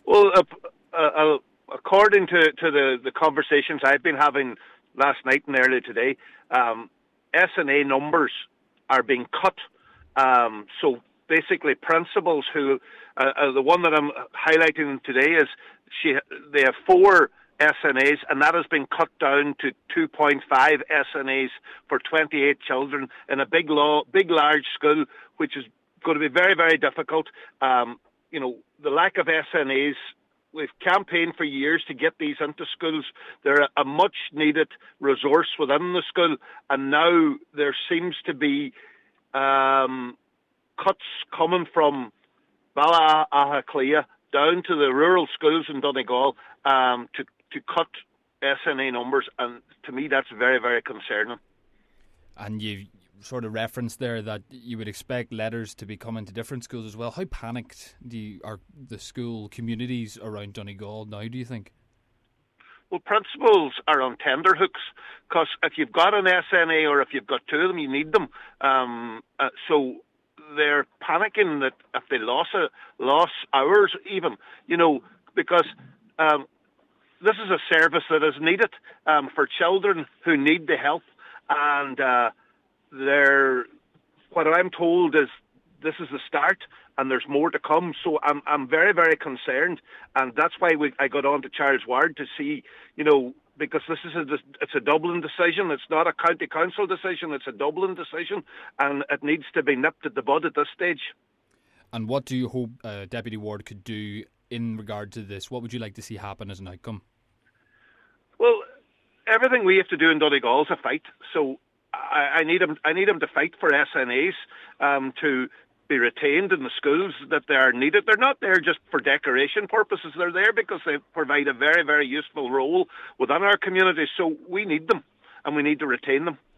Well, according to the conversations I've been having last night and early today, SNA numbers are being cut. So basically, principals who the one that I'm highlighting today is they have 4 SNAs, and that has been cut down to 2.5 SNAs for 28 children in a big large school, which is going to be very, very difficult. The lack of SNAs, we've campaigned for years to get these into schools. They're a much-needed resource within the school, and now there seems to be cuts coming from Bala down to the rural schools in Donegal to cut SNA numbers, and to me that's very, very concerning. And you sort of referenced there that you would expect letters to be coming to different schools as well. How panicked are the school communities around Donegal now, do you think? Well, principals are on tenterhooks, because if you've got an SNA or if you've got 2 of them, you need them. So they're panicking that if they lost hours even, because this is a service that is needed for children who need the help, and what I'm told is this is the start, and there's more to come. So I'm very, very concerned, and that's why I got on to Charles Ward to see, because it's a Dublin decision. It's not a county council decision. It's a Dublin decision, and it needs to be nipped at the bud at this stage. And what do you hope Deputy Ward could do in regard to this? What would you like to see happen as an outcome? Well, everything we have to do in Donegal is a fight. So I need him to fight for SNAs to be retained in the schools, that they are needed. They're not there just for decoration purposes. They're there because they provide a very, very useful role within our community. So we need them, and we need to retain them.